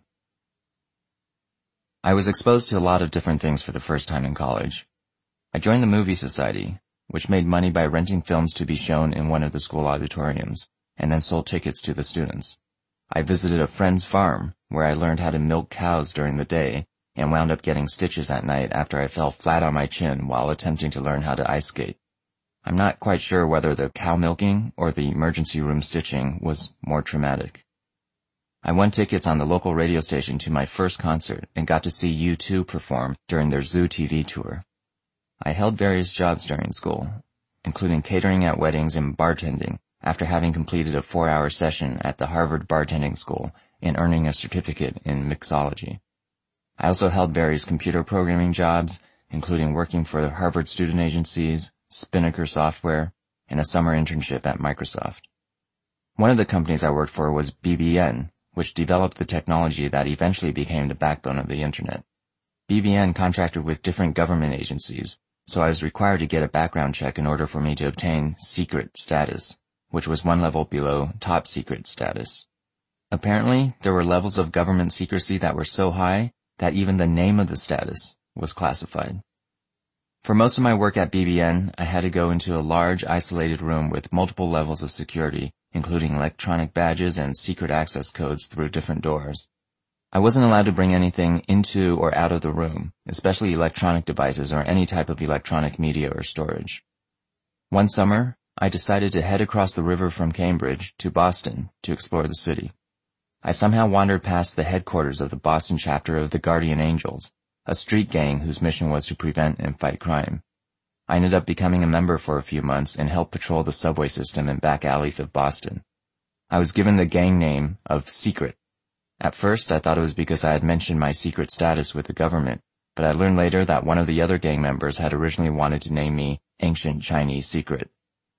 I was exposed to a lot of different things for the first time in college. I joined the Movie Society, which made money by renting films to be shown in one of the school auditoriums, and then sold tickets to the students. I visited a friend's farm, where I learned how to milk cows during the day, and wound up getting stitches at night after I fell flat on my chin while attempting to learn how to ice skate. I'm not quite sure whether the cow milking or the emergency room stitching was more traumatic. I won tickets on the local radio station to my first concert and got to see U two perform during their Zoo T V tour. I held various jobs during school, including catering at weddings and bartending, after having completed a four-hour session at the Harvard Bartending School and earning a certificate in mixology. I also held various computer programming jobs, including working for the Harvard student agencies, Spinnaker Software, and a summer internship at Microsoft. One of the companies I worked for was B B N, which developed the technology that eventually became the backbone of the Internet. B B N contracted with different government agencies, so I was required to get a background check in order for me to obtain secret status, which was one level below top secret status. Apparently, there were levels of government secrecy that were so high that even the name of the status was classified. For most of my work at B B N, I had to go into a large, isolated room with multiple levels of security, including electronic badges and secret access codes through different doors. I wasn't allowed to bring anything into or out of the room, especially electronic devices or any type of electronic media or storage. One summer, I decided to head across the river from Cambridge to Boston to explore the city. I somehow wandered past the headquarters of the Boston chapter of the Guardian Angels, a street gang whose mission was to prevent and fight crime. I ended up becoming a member for a few months and helped patrol the subway system and back alleys of Boston. I was given the gang name of Secret. At first, I thought it was because I had mentioned my secret status with the government, but I learned later that one of the other gang members had originally wanted to name me Ancient Chinese Secret.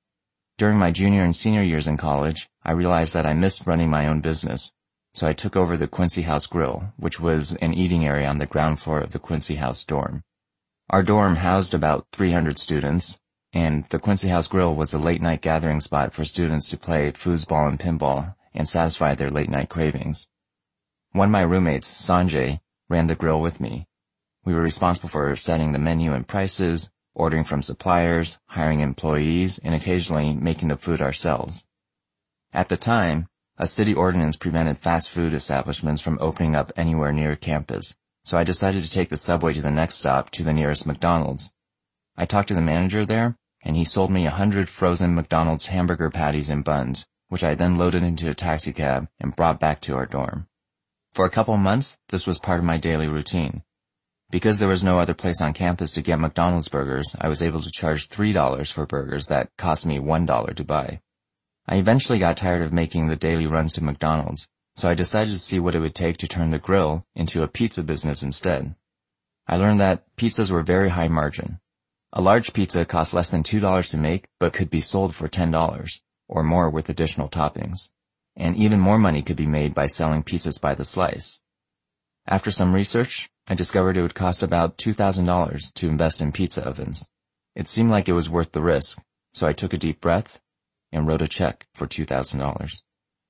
During my junior and senior years in college, I realized that I missed running my own business, so I took over the Quincy House Grill, which was an eating area on the ground floor of the Quincy House dorm. Our dorm housed about three hundred students, and the Quincy House Grill was a late-night gathering spot for students to play foosball and pinball and satisfy their late-night cravings. One of my roommates, Sanjay, ran the grill with me. We were responsible for setting the menu and prices, ordering from suppliers, hiring employees, and occasionally making the food ourselves. At the time, a city ordinance prevented fast food establishments from opening up anywhere near campus, so I decided to take the subway to the next stop to the nearest McDonald's. I talked to the manager there, and he sold me a hundred frozen McDonald's hamburger patties and buns, which I then loaded into a taxicab and brought back to our dorm. For a couple months, this was part of my daily routine. Because there was no other place on campus to get McDonald's burgers, I was able to charge three dollars for burgers that cost me one dollar to buy. I eventually got tired of making the daily runs to McDonald's, so I decided to see what it would take to turn the grill into a pizza business instead. I learned that pizzas were very high margin. A large pizza cost less than two dollars to make, but could be sold for ten dollars, or more with additional toppings. And even more money could be made by selling pizzas by the slice. After some research, I discovered it would cost about two thousand dollars to invest in pizza ovens. It seemed like it was worth the risk, so I took a deep breath and wrote a check for two thousand dollars.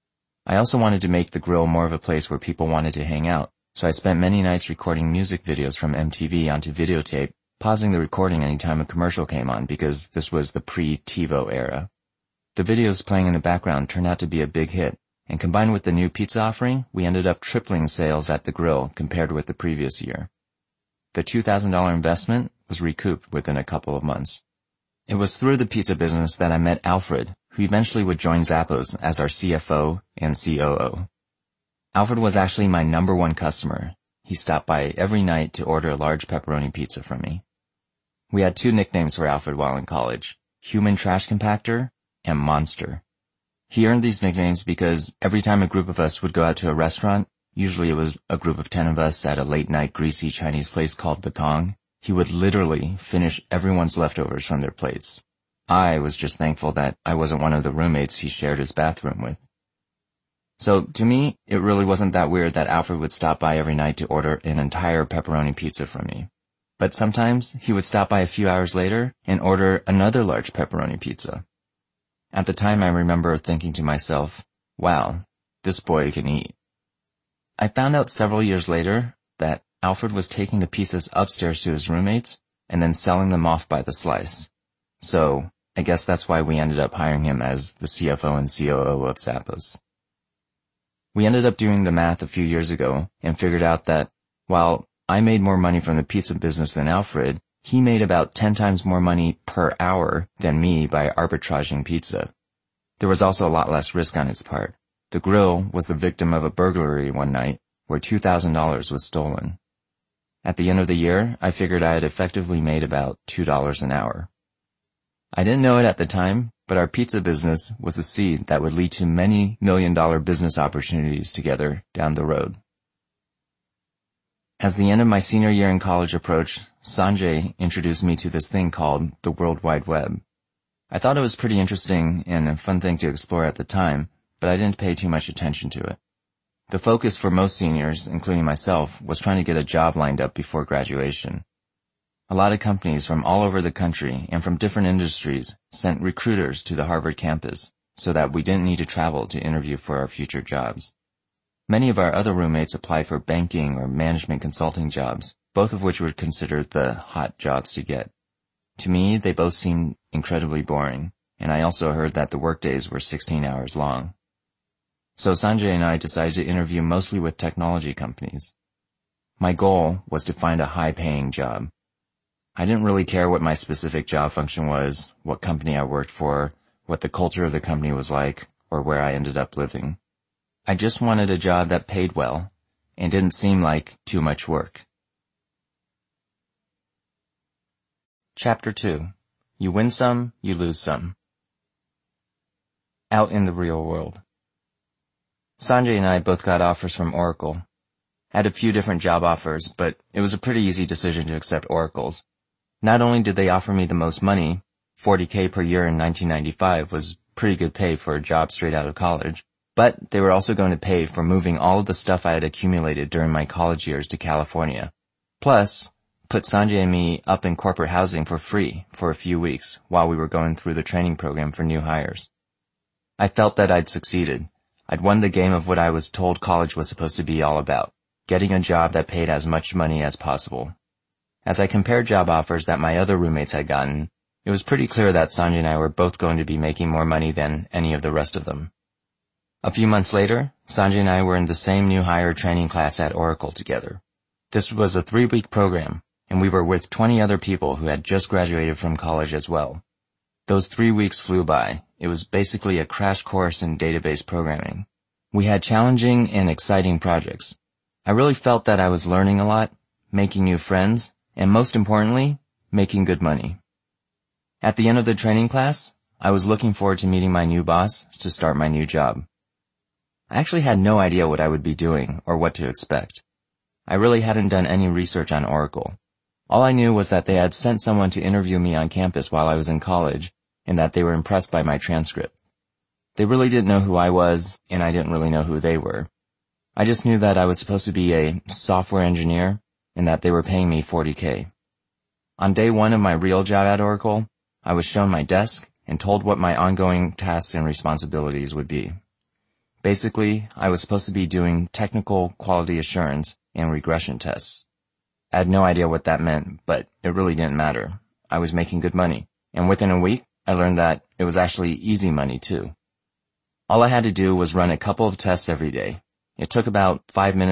I also wanted to make the grill more of a place where people wanted to hang out, so I spent many nights recording music videos from M T V onto videotape pausing the recording anytime a commercial came on because this was the pre-TiVo era. The videos playing in the background turned out to be a big hit, and combined with the new pizza offering, we ended up tripling sales at the grill compared with the previous year. The two thousand dollars investment was recouped within a couple of months. It was through the pizza business that I met Alfred, who eventually would join Zappos as our C F O and C O O. Alfred was actually my number one customer. He stopped by every night to order a large pepperoni pizza from me. We had two nicknames for Alfred while in college, Human Trash Compactor and Monster. He earned these nicknames because every time a group of us would go out to a restaurant, usually it was a group of ten of us at a late-night greasy Chinese place called The Kong, he would literally finish everyone's leftovers from their plates. I was just thankful that I wasn't one of the roommates he shared his bathroom with. So, to me, it really wasn't that weird that Alfred would stop by every night to order an entire pepperoni pizza from me. But sometimes he would stop by a few hours later and order another large pepperoni pizza. At the time, I remember thinking to myself, wow, this boy can eat. I found out several years later that Alfred was taking the pizzas upstairs to his roommates and then selling them off by the slice. So, I guess that's why we ended up hiring him as the C F O and C O O of Zappos. We ended up doing the math a few years ago and figured out that while I made more money from the pizza business than Alfred, he made about ten times more money per hour than me by arbitraging pizza. There was also a lot less risk on his part. The grill was the victim of a burglary one night where two thousand dollars was stolen. At the end of the year, I figured I had effectively made about two dollars an hour. I didn't know it at the time, but our pizza business was a seed that would lead to many million-dollar business opportunities together down the road. As the end of my senior year in college approached, Sanjay introduced me to this thing called the World Wide Web. I thought it was pretty interesting and a fun thing to explore at the time, but I didn't pay too much attention to it. The focus for most seniors, including myself, was trying to get a job lined up before graduation. A lot of companies from all over the country and from different industries sent recruiters to the Harvard campus so that we didn't need to travel to interview for our future jobs. Many of our other roommates applied for banking or management consulting jobs, both of which were considered the hot jobs to get. To me, they both seemed incredibly boring, and I also heard that the workdays were sixteen hours long. So Sanjay and I decided to interview mostly with technology companies. My goal was to find a high-paying job. I didn't really care what my specific job function was, what company I worked for, what the culture of the company was like, or where I ended up living. I just wanted a job that paid well and didn't seem like too much work. Chapter two. You win some, you lose some. Out in the real world. Sanjay and I both got offers from Oracle. I had a few different job offers, but it was a pretty easy decision to accept Oracle's. Not only did they offer me the most money, forty K per year in nineteen ninety-five was pretty good pay for a job straight out of college, but they were also going to pay for moving all of the stuff I had accumulated during my college years to California. Plus, put Sanjay and me up in corporate housing for free for a few weeks while we were going through the training program for new hires. I felt that I'd succeeded. I'd won the game of what I was told college was supposed to be all about, getting a job that paid as much money as possible. As I compared job offers that my other roommates had gotten, it was pretty clear that Sanjay and I were both going to be making more money than any of the rest of them. A few months later, Sanjay and I were in the same new hire training class at Oracle together. This was a three-week program, and we were with twenty other people who had just graduated from college as well. Those three weeks flew by. It was basically a crash course in database programming. We had challenging and exciting projects. I really felt that I was learning a lot, making new friends, and most importantly, making good money. At the end of the training class, I was looking forward to meeting my new boss to start my new job. I actually had no idea what I would be doing or what to expect. I really hadn't done any research on Oracle. All I knew was that they had sent someone to interview me on campus while I was in college, and that they were impressed by my transcript. They really didn't know who I was, and I didn't really know who they were. I just knew that I was supposed to be a software engineer, and that they were paying me forty K. On day one of my real job at Oracle, I was shown my desk and told what my ongoing tasks and responsibilities would be. Basically, I was supposed to be doing technical quality assurance and regression tests. I had no idea what that meant, but it really didn't matter. I was making good money, and within a week, I learned that it was actually easy money too. All I had to do was run a couple of tests every day. It took about five minutes